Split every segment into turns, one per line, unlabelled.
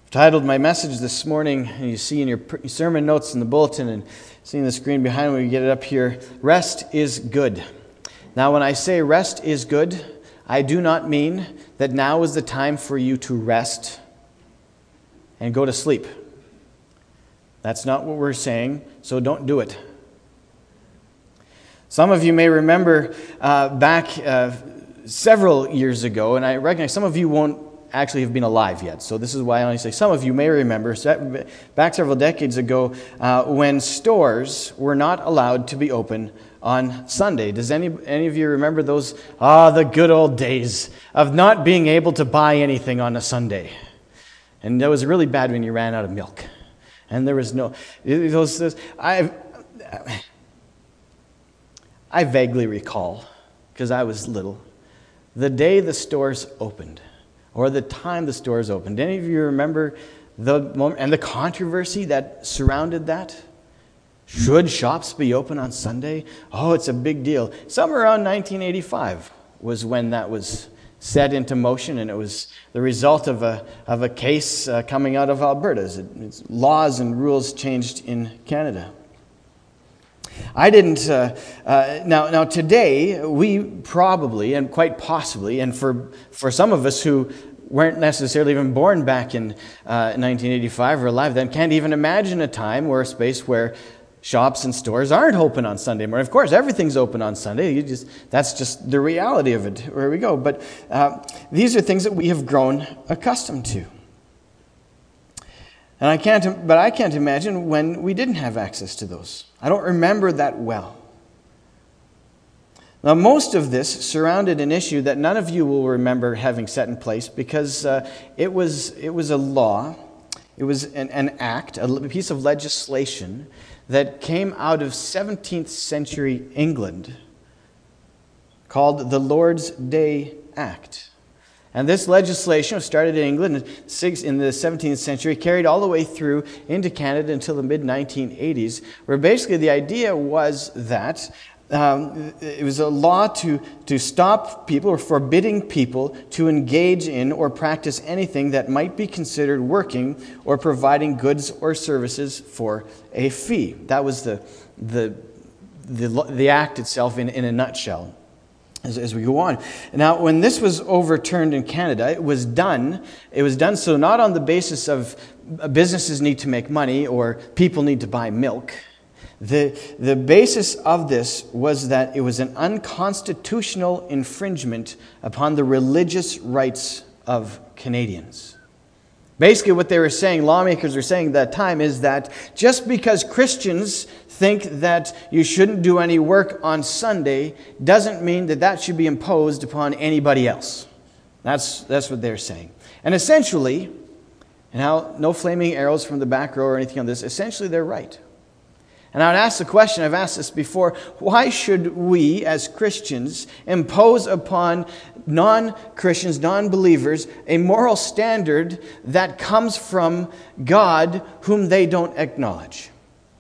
Titled my message this morning, and you see in your sermon notes in the bulletin and seeing the screen behind when we get it up here, Rest is Good. Now, when I say rest is good, I do not mean that now is the time for you to rest and go to sleep. That's not what we're saying, so don't do it. Some of you may remember back several years ago, and I recognize some of you won't actually have been alive yet. So this is why I only say some of you may remember back several decades ago when stores were not allowed to be open on Sunday. Does any of you remember those? The good old days of not being able to buy anything on a Sunday. And that was really bad when you ran out of milk. And there was no... I vaguely recall, because I was little, the day the stores opened. Or the time the stores opened. Do any of you remember the moment and the controversy that surrounded that? Should shops be open on Sunday? Oh, it's a big deal. Somewhere around 1985 was when that was set into motion, and it was the result of a case coming out of Alberta. Its laws and rules changed in Canada. I didn't. Now today, we probably, and quite possibly, and for some of us who weren't necessarily even born back in 1985 or alive then, can't even imagine a time or a space where shops and stores aren't open on Sunday morning. Of course, everything's open on Sunday. That's just the reality of it, where we go. But these are things that we have grown accustomed to. And I can't imagine when we didn't have access to those. I don't remember that well. Now, most of this surrounded an issue that none of you will remember having set in place because it was a law, it was an act, a piece of legislation that came out of 17th century England called the Lord's Day Act. And this legislation was started in England in the 17th century, carried all the way through into Canada until the mid-1980s, where basically the idea was that it was a law to stop people or forbidding people to engage in or practice anything that might be considered working or providing goods or services for a fee. That was the act itself in a nutshell. As we go on. Now, when this was overturned in Canada, it was done so not on the basis of businesses need to make money or people need to buy milk. The basis of this was that it was an unconstitutional infringement upon the religious rights of Canadians. Basically, what they were saying, lawmakers were saying at that time, is that just because Christians think that you shouldn't do any work on Sunday doesn't mean that should be imposed upon anybody else. That's what they're saying. And essentially, and now no flaming arrows from the back row or anything on this, essentially they're right. And I would ask the question, I've asked this before, why should we as Christians impose upon non-Christians, non-believers, a moral standard that comes from God whom they don't acknowledge?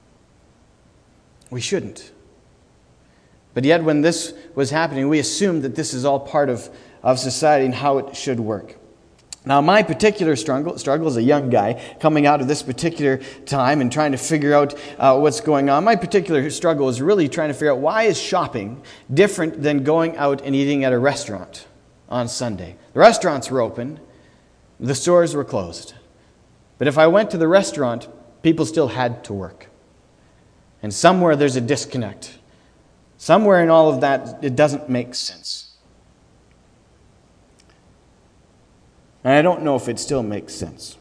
We shouldn't. But yet when this was happening, we assumed that this is all part of society and how it should work. Now, my particular struggle as a young guy coming out of this particular time and trying to figure out what's going on, my particular struggle is really trying to figure out why is shopping different than going out and eating at a restaurant on Sunday. The restaurants were open, the stores were closed. But if I went to the restaurant, people still had to work. And somewhere there's a disconnect. Somewhere in all of that, it doesn't make sense. And I don't know if it still makes sense.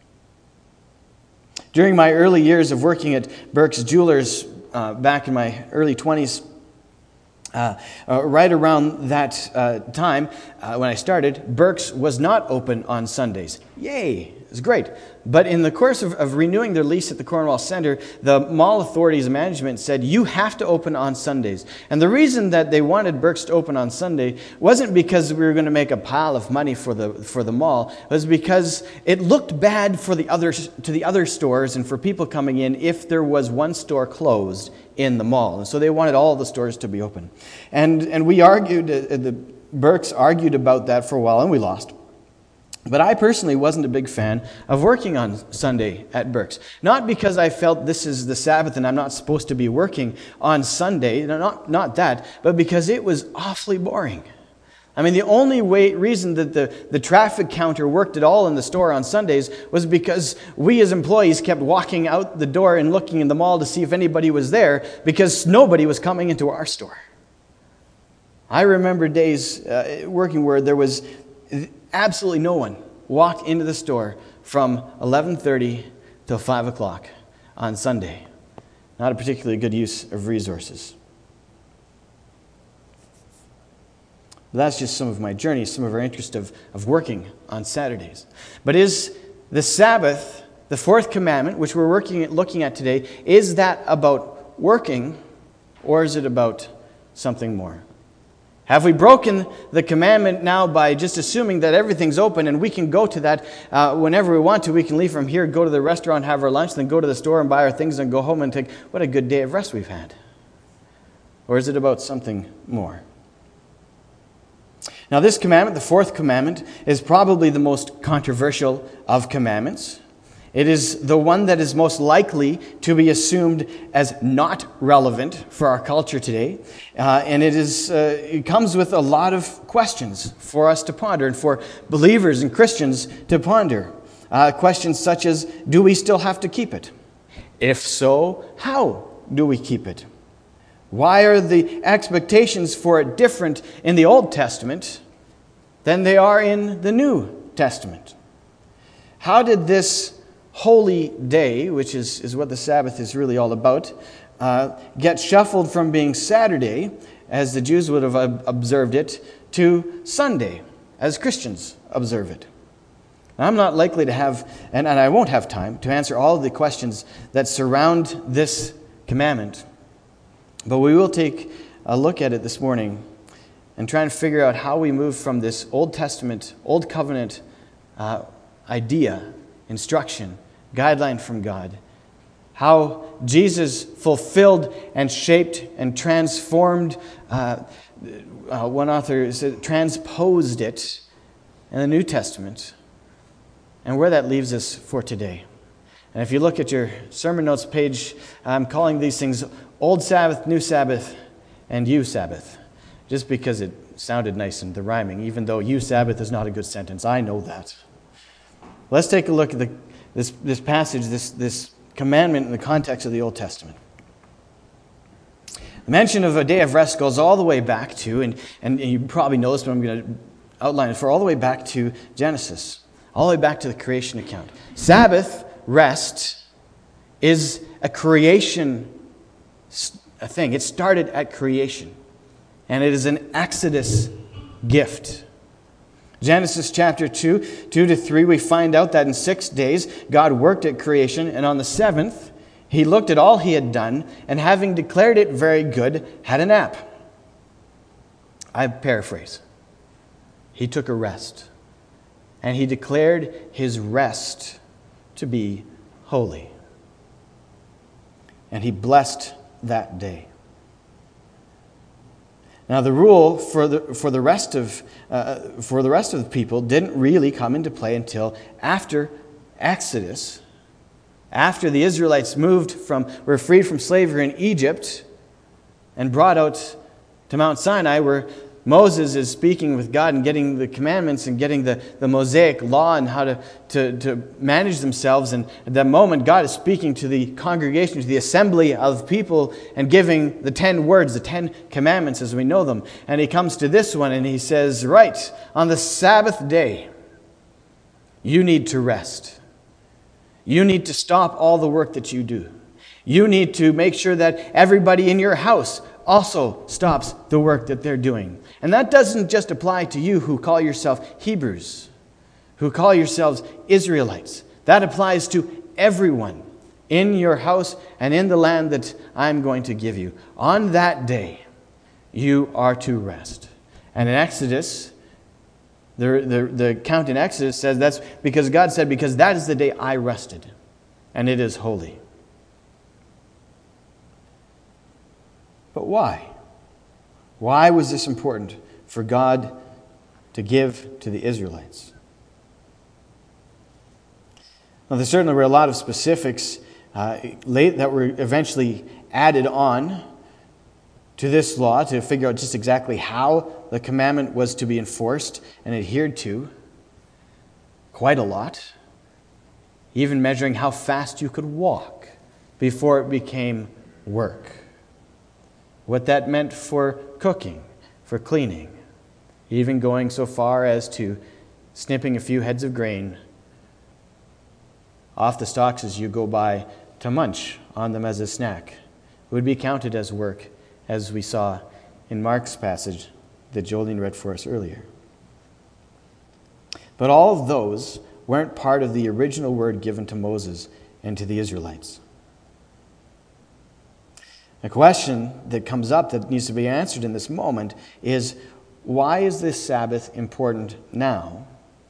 During my early years of working at Burke's Jewelers, back in my early 20s, right around that time when I started, Burke's was not open on Sundays. Yay! It was great. But in the course of renewing their lease at the Cornwall Center, the mall authorities and management said, you have to open on Sundays. And the reason that they wanted Burke's to open on Sunday wasn't because we were going to make a pile of money for the mall. It was because it looked bad to the other stores and for people coming in if there was one store closed in the mall. And so they wanted all the stores to be open. And we argued, the Burke's argued about that for a while, and we lost. But I personally wasn't a big fan of working on Sunday at Burke's. Not because I felt this is the Sabbath and I'm not supposed to be working on Sunday, not that, but because it was awfully boring. I mean, the only reason that the traffic counter worked at all in the store on Sundays was because we as employees kept walking out the door and looking in the mall to see if anybody was there, because nobody was coming into our store. I remember days working where there was absolutely no one walked into the store from 11:30 till 5 o'clock on Sunday. Not a particularly good use of resources. But that's just some of my journey, some of our interest of working on Saturdays. But is the Sabbath, the fourth commandment, which we're looking at today, is that about working, or is it about something more? Have we broken the commandment now by just assuming that everything's open and we can go to that whenever we want to? We can leave from here, go to the restaurant, have our lunch, then go to the store and buy our things and go home and think, what a good day of rest we've had. Or is it about something more? Now, this commandment, the fourth commandment, is probably the most controversial of commandments. It is the one that is most likely to be assumed as not relevant for our culture today. And it comes with a lot of questions for us to ponder and for believers and Christians to ponder. Questions such as, do we still have to keep it? If so, how do we keep it? Why are the expectations for it different in the Old Testament than they are in the New Testament? How did this holy day, which is what the Sabbath is really all about, get shuffled from being Saturday, as the Jews would have observed it, to Sunday, as Christians observe it? Now, I'm not likely to have, and I won't have time, to answer all of the questions that surround this commandment, but we will take a look at it this morning and try and figure out how we move from this Old Testament, Old Covenant idea, instruction, guideline from God, how Jesus fulfilled and shaped and transformed, one author said, transposed it in the New Testament, and where that leaves us for today. And if you look at your sermon notes page, I'm calling these things Old Sabbath, New Sabbath, and You Sabbath, just because it sounded nice in the rhyming, even though You Sabbath is not a good sentence. I know that. Let's take a look at this passage, this commandment in the context of the Old Testament. The mention of a day of rest goes all the way back to, and you probably know this, but I'm going to outline it for all the way back to Genesis, all the way back to the creation account. Sabbath, rest, is a creation thing. It started at creation, and it is an Exodus gift. Genesis chapter 2-3, we find out that in 6 days God worked at creation, and on the seventh He looked at all He had done, and having declared it very good, had a nap. I paraphrase. He took a rest, and He declared His rest to be holy. And He blessed that day. Now, the rule for the rest of the people didn't really come into play until after Exodus, after the Israelites were freed from slavery in Egypt and brought out to Mount Sinai, where Moses is speaking with God and getting the commandments and getting the Mosaic law and how to manage themselves. And at that moment, God is speaking to the congregation, to the assembly of people, and giving the 10 words, the 10 commandments as we know them. And He comes to this one and He says, right, on the Sabbath day, you need to rest. You need to stop all the work that you do. You need to make sure that everybody in your house also stops the work that they're doing. And that doesn't just apply to you who call yourself Hebrews, who call yourselves Israelites. That applies to everyone in your house and in the land that I'm going to give you. On that day, you are to rest. And in Exodus, the account in Exodus says that's because God said, because that is the day I rested, and it is holy. But why? Why was this important for God to give to the Israelites? Now, there certainly were a lot of specifics that were eventually added on to this law to figure out just exactly how the commandment was to be enforced and adhered to. Quite a lot. Even measuring how fast you could walk before it became work. What that meant for cooking, for cleaning. Even going so far as to snipping a few heads of grain off the stalks as you go by to munch on them as a snack. It would be counted as work, as we saw in Mark's passage that Jolene read for us earlier. But all of those weren't part of the original word given to Moses and to the Israelites. A question that comes up that needs to be answered in this moment is, why is this Sabbath important now,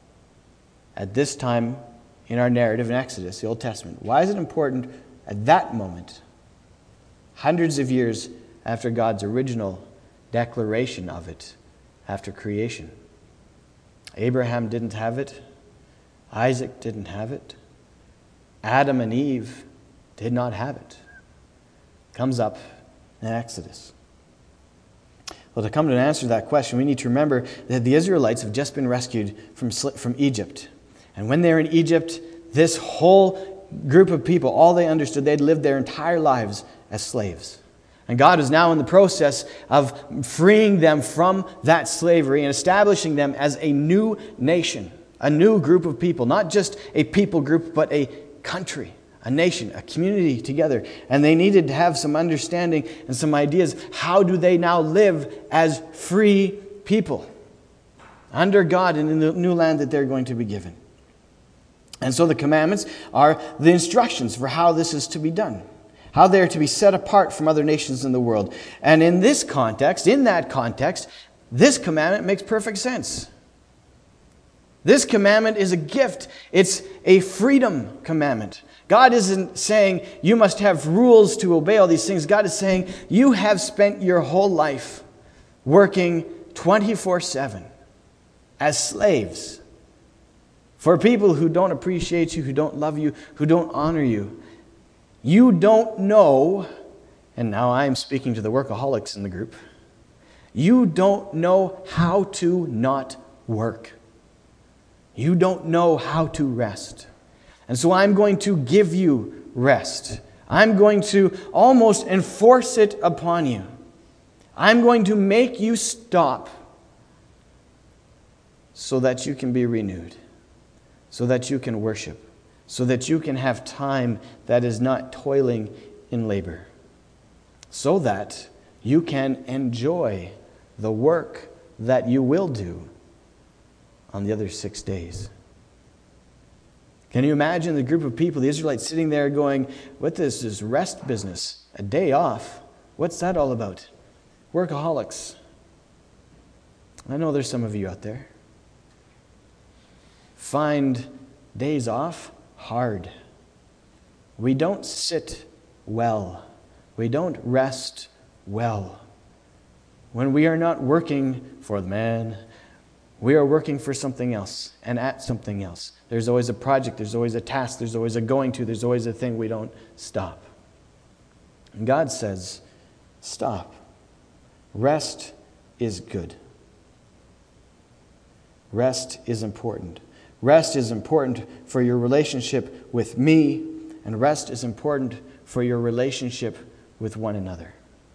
at this time in our narrative in Exodus, the Old Testament? Why is it important at that moment, hundreds of years after God's original declaration of it after creation? Abraham didn't have it. Isaac didn't have it. Adam and Eve did not have it. It comes up in Exodus. Well, to come to an answer to that question, we need to remember that the Israelites have just been rescued from Egypt. And when they're in Egypt, this whole group of people, all they understood, they'd lived their entire lives as slaves. And God is now in the process of freeing them from that slavery and establishing them as a new nation, a new group of people, not just a people group, but a country, a nation, a community together. And they needed to have some understanding and some ideas. How do they now live as free people under God and in the new land that they're going to be given? And so the commandments are the instructions for how this is to be done, how they are to be set apart from other nations in the world. And in that context, this commandment makes perfect sense. This commandment is a gift. It's a freedom commandment. God isn't saying you must have rules to obey all these things. God is saying you have spent your whole life working 24/7 as slaves for people who don't appreciate you, who don't love you, who don't honor you. You don't know, and now I'm speaking to the workaholics in the group, you don't know how to not work. You don't know how to rest. And so I'm going to give you rest. I'm going to almost enforce it upon you. I'm going to make you stop so that you can be renewed, so that you can worship, so that you can have time that is not toiling in labor, so that you can enjoy the work that you will do on the other 6 days. Can you imagine the group of people, the Israelites, sitting there going, what is this rest business? A day off? What's that all about? Workaholics. I know there's some of you out there. Find days off hard. We don't sit well. We don't rest well. When we are not working for the man, we are working for something else and at something else. There's always a project, there's always a task, there's always a going to, there's always a thing. We don't stop. And God says, stop. Rest is good. Rest is important. Rest is important for your relationship with me, and rest is important for your relationship with one another.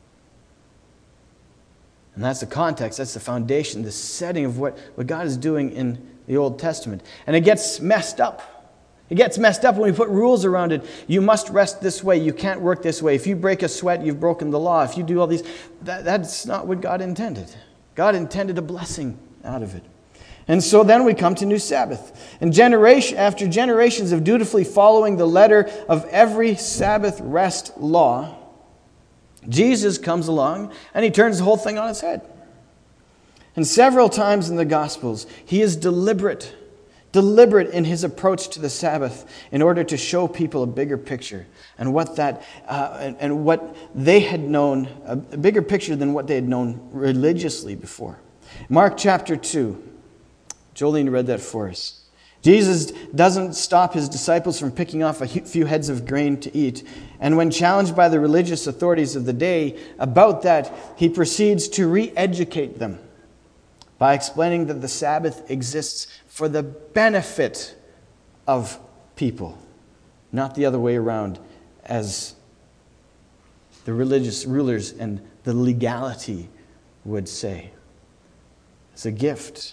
And that's the context, that's the foundation, the setting of what God is doing in the Old Testament. And it gets messed up. It gets messed up when we put rules around it. You must rest this way. You can't work this way. If you break a sweat, you've broken the law. If you do all these, that's not what God intended. God intended a blessing out of it. And so then we come to New Sabbath. And generation after generations of dutifully following the letter of every Sabbath rest law, Jesus comes along and he turns the whole thing on its head. And several times in the Gospels, he is deliberate in his approach to the Sabbath in order to show people a bigger picture and what they had known, a bigger picture than what they had known religiously before. Mark chapter 2, Jolene read that for us. Jesus doesn't stop his disciples from picking off a few heads of grain to eat. And when challenged by the religious authorities of the day about that, he proceeds to re-educate them by explaining that the Sabbath exists for the benefit of people, not the other way around, as the religious rulers and the legality would say. It's a gift.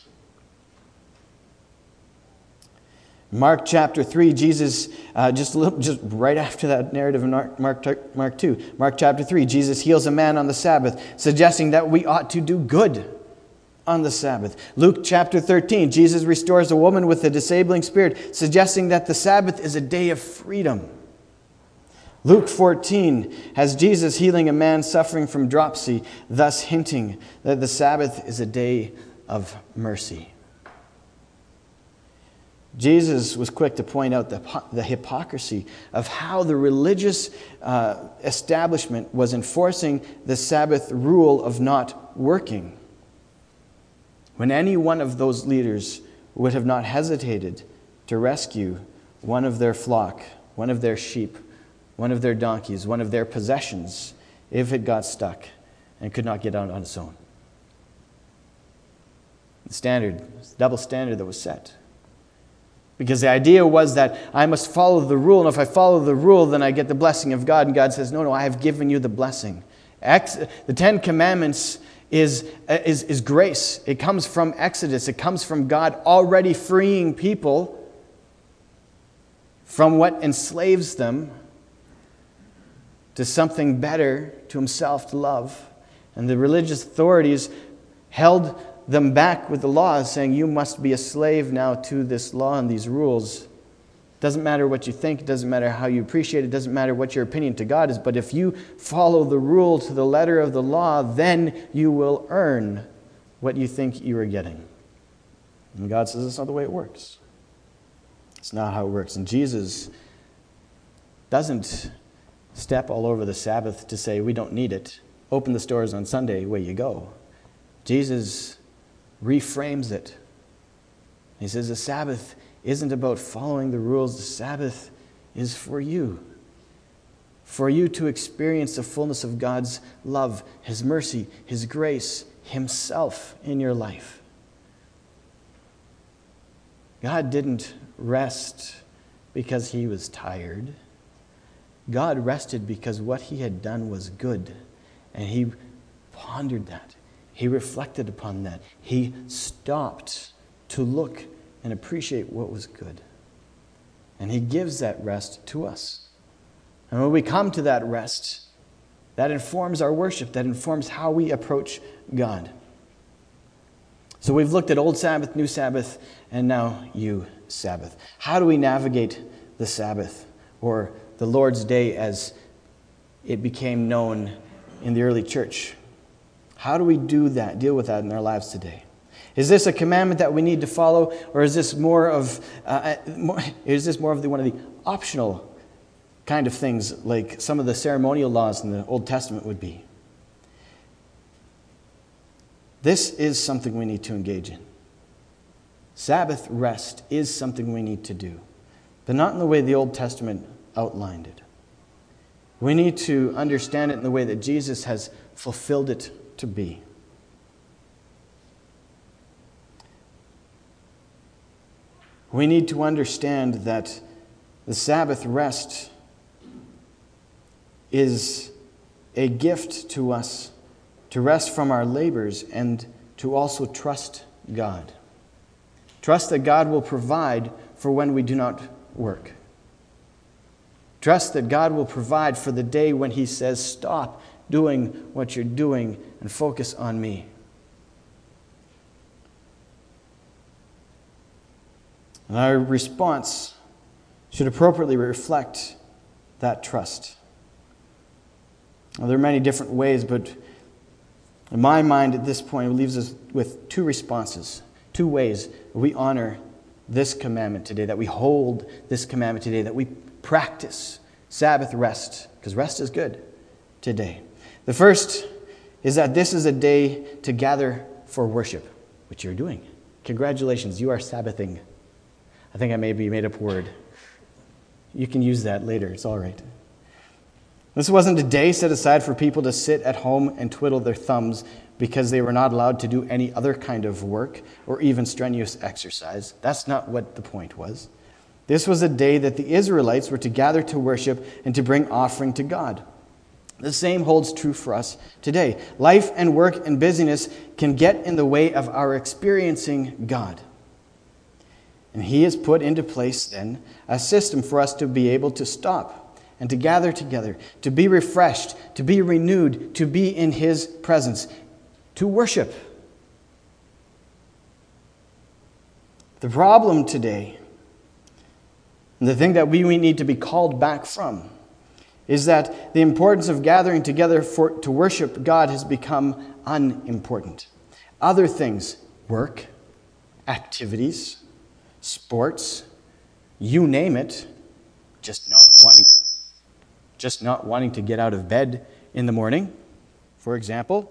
Mark chapter 3, Jesus, just right after that narrative in Mark 2, Mark chapter 3, Jesus heals a man on the Sabbath, suggesting that we ought to do good on the Sabbath. Luke chapter 13, Jesus restores a woman with a disabling spirit, suggesting that the Sabbath is a day of freedom. Luke 14 has Jesus healing a man suffering from dropsy, thus hinting that the Sabbath is a day of mercy. Jesus was quick to point out the hypocrisy of how the religious establishment was enforcing the Sabbath rule of not working, when any one of those leaders would have not hesitated to rescue one of their flock, one of their sheep, one of their donkeys, one of their possessions, if it got stuck and could not get out on its own. The double standard that was set. Because the idea was that I must follow the rule, and if I follow the rule, then I get the blessing of God. And God says, no, I have given you the blessing. The Ten Commandments is grace. It comes from Exodus. It comes from God already freeing people from what enslaves them to something better, to himself, to love. And the religious authorities held them back with the law, saying you must be a slave now to this law and these rules. Doesn't matter what you think, it doesn't matter how you appreciate it, doesn't matter what your opinion to God is, but if you follow the rule to the letter of the law, then you will earn what you think you are getting. And God says that's not the way it works. It's not how it works. And Jesus doesn't step all over the Sabbath to say we don't need it. Open the stores on Sunday, away you go. Jesus reframes it. He says the Sabbath isn't about following the rules. The Sabbath is for you to experience the fullness of God's love, His mercy, His grace, Himself in your life. God didn't rest because He was tired. God rested because what He had done was good, and He pondered that. He reflected upon that. He stopped to look and appreciate what was good. And He gives that rest to us. And when we come to that rest, that informs our worship. That informs how we approach God. So we've looked at Old Sabbath, New Sabbath, and now New Sabbath. How do we navigate the Sabbath, or the Lord's Day as it became known in the early church? How do we deal with that in our lives today? Is this a commandment that we need to follow, or is this more of one of the optional kind of things, like some of the ceremonial laws in the Old Testament would be? This is something we need to engage in. Sabbath rest is something we need to do, but not in the way the Old Testament outlined it. We need to understand it in the way that Jesus has fulfilled it to be. We need to understand that the Sabbath rest is a gift to us to rest from our labors and to also trust God. Trust that God will provide for when we do not work. Trust that God will provide for the day when He says, stop doing what you're doing and focus on me. And our response should appropriately reflect that trust. Now, there are many different ways, but in my mind at this point, it leaves us with two responses, two ways we honor this commandment today, that we hold this commandment today, that we practice Sabbath rest, because rest is good today. The first is that this is a day to gather for worship, which you're doing. Congratulations, you are Sabbathing. I think I maybe made up a word. You can use that later. It's all right. This wasn't a day set aside for people to sit at home and twiddle their thumbs because they were not allowed to do any other kind of work or even strenuous exercise. That's not what the point was. This was a day that the Israelites were to gather to worship and to bring offering to God. The same holds true for us today. Life and work and busyness can get in the way of our experiencing God. And He has put into place then a system for us to be able to stop and to gather together, to be refreshed, to be renewed, to be in His presence, to worship. The problem today, and the thing that we need to be called back from, is that the importance of gathering together to worship God has become unimportant. Other things, work, activities, sports, you name it, just not wanting to get out of bed in the morning, for example,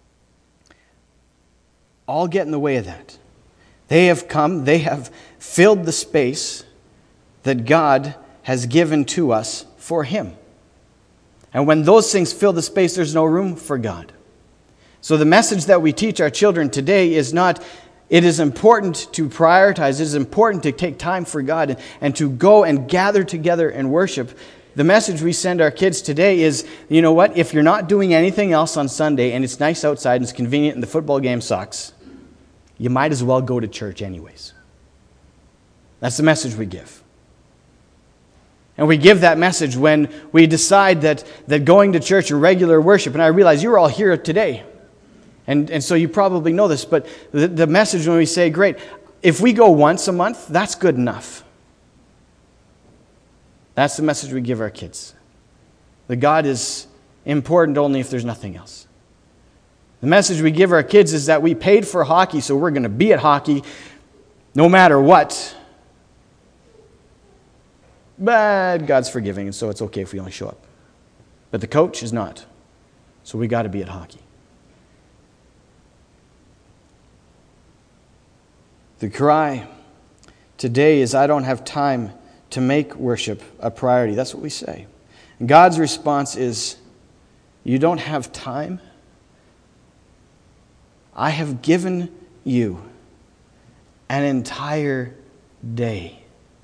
all get in the way of that. They have filled the space that God has given to us for Him. And when those things fill the space, there's no room for God. So the message that we teach our children today is not, it is important to prioritize, it is important to take time for God and to go and gather together and worship. The message we send our kids today is, you know what, if you're not doing anything else on Sunday and it's nice outside and it's convenient and the football game sucks, you might as well go to church anyways. That's the message we give. And we give that message when we decide that going to church and regular worship, and I realize you're all here today, and so you probably know this, but the message when we say, great, if we go once a month, that's good enough. That's the message we give our kids. That God is important only if there's nothing else. The message we give our kids is that we paid for hockey, so we're going to be at hockey no matter what. But God's forgiving, and so it's okay if we only show up. But the coach is not. So we got to be at hockey. The cry today is, I don't have time to make worship a priority. That's what we say. And God's response is, you don't have time? I have given you an entire day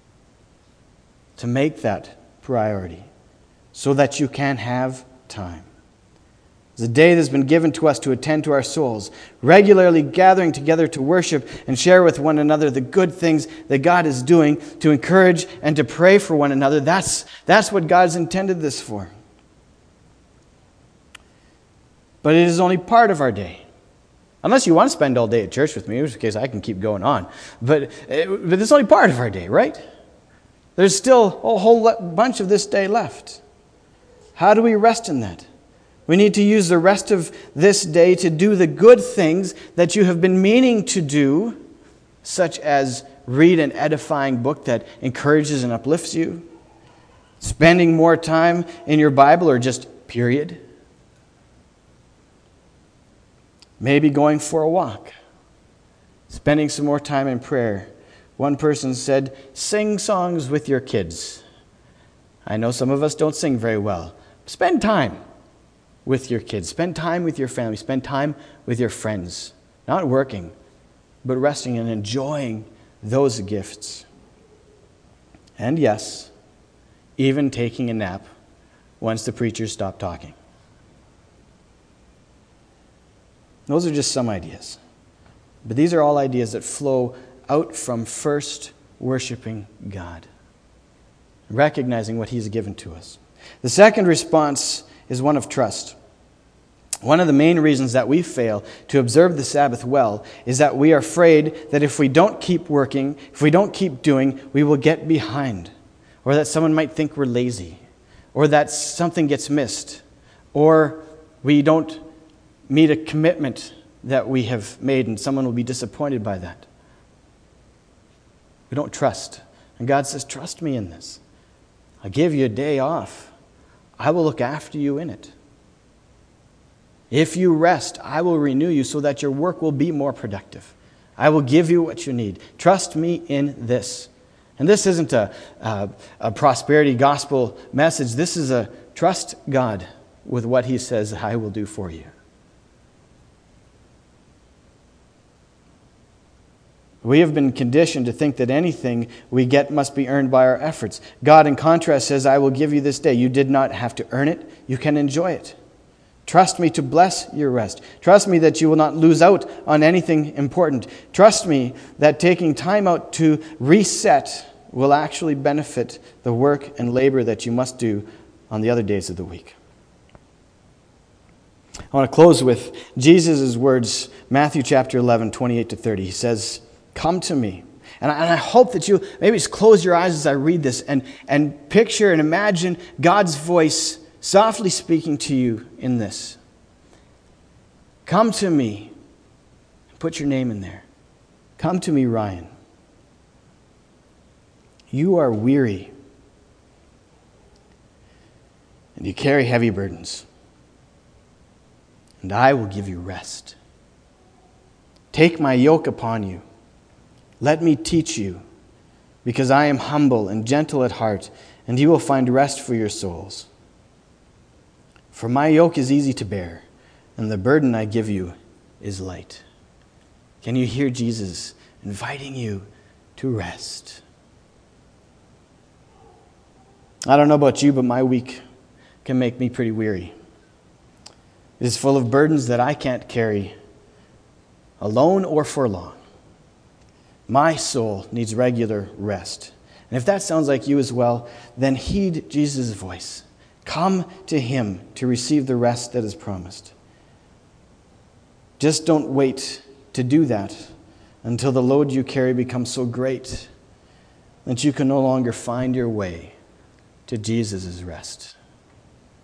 to make that priority so that you can have time. It's a day that's been given to us to attend to our souls, regularly gathering together to worship and share with one another the good things that God is doing, to encourage and to pray for one another. That's what God's intended this for. But it is only part of our day. Unless you want to spend all day at church with me, in which case I can keep going on. But it's only part of our day, right? There's still a whole bunch of this day left. How do we rest in that? We need to use the rest of this day to do the good things that you have been meaning to do, such as read an edifying book that encourages and uplifts you, spending more time in your Bible, or just period. Maybe going for a walk, spending some more time in prayer. One person said, sing songs with your kids. I know some of us don't sing very well. Spend time with your kids. Spend time with your family. Spend time with your friends. Not working, but resting and enjoying those gifts. And yes, even taking a nap once the preachers stop talking. Those are just some ideas. But these are all ideas that flow out from first worshiping God, recognizing what He's given to us. The second response is one of trust. One of the main reasons that we fail to observe the Sabbath well is that we are afraid that if we don't keep working, if we don't keep doing, we will get behind, or that someone might think we're lazy, or that something gets missed, or we don't meet a commitment that we have made and someone will be disappointed by that. We don't trust. And God says, trust me in this. I'll give you a day off. I will look after you in it. If you rest, I will renew you so that your work will be more productive. I will give you what you need. Trust me in this. And this isn't a prosperity gospel message. This is a trust God with what he says I will do for you. We have been conditioned to think that anything we get must be earned by our efforts. God, in contrast, says, I will give you this day. You did not have to earn it. You can enjoy it. Trust me to bless your rest. Trust me that you will not lose out on anything important. Trust me that taking time out to reset will actually benefit the work and labor that you must do on the other days of the week. I want to close with Jesus' words, Matthew chapter 11, 28 to 30. He says, come to me. And I hope that you maybe just close your eyes as I read this and picture and imagine God's voice softly speaking to you in this. Come to me. Put your name in there. Come to me, Ryan. You are weary, and you carry heavy burdens, and I will give you rest. Take my yoke upon you. Let me teach you, because I am humble and gentle at heart, and you will find rest for your souls. For my yoke is easy to bear, and the burden I give you is light. Can you hear Jesus inviting you to rest? I don't know about you, but my week can make me pretty weary. It is full of burdens that I can't carry alone or for long. My soul needs regular rest. And if that sounds like you as well, then heed Jesus' voice. Come to him to receive the rest that is promised. Just don't wait to do that until the load you carry becomes so great that you can no longer find your way to Jesus' rest.